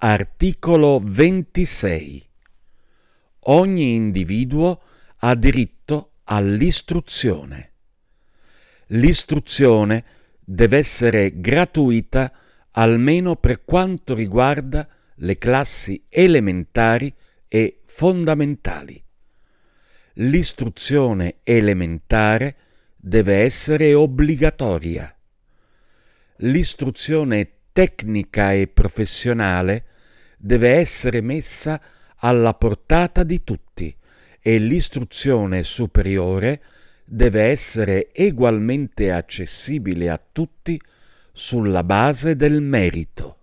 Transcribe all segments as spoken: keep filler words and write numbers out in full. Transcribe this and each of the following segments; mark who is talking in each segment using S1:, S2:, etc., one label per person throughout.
S1: Articolo ventisei. Ogni individuo ha diritto all'istruzione. L'istruzione deve essere gratuita almeno per quanto riguarda le classi elementari e fondamentali. L'istruzione elementare deve essere obbligatoria. L'istruzione tecnica e professionale deve essere messa alla portata di tutti e l'istruzione superiore deve essere egualmente accessibile a tutti sulla base del merito.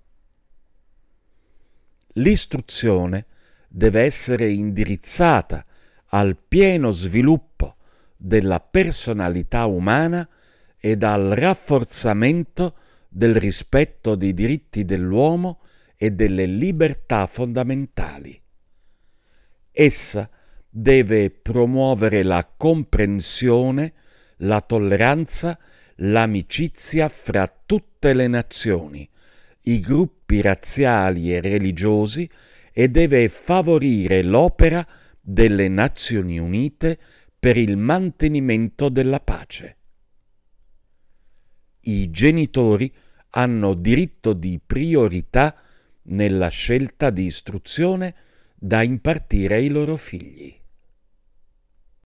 S1: L'istruzione deve essere indirizzata al pieno sviluppo della personalità umana ed al rafforzamento del rispetto dei diritti dell'uomo e delle libertà fondamentali. Essa deve promuovere la comprensione, la tolleranza, l'amicizia fra tutte le nazioni, i gruppi razziali e religiosi e deve favorire l'opera delle Nazioni Unite per il mantenimento della pace. I genitori hanno diritto di priorità nella scelta di istruzione da impartire ai loro figli.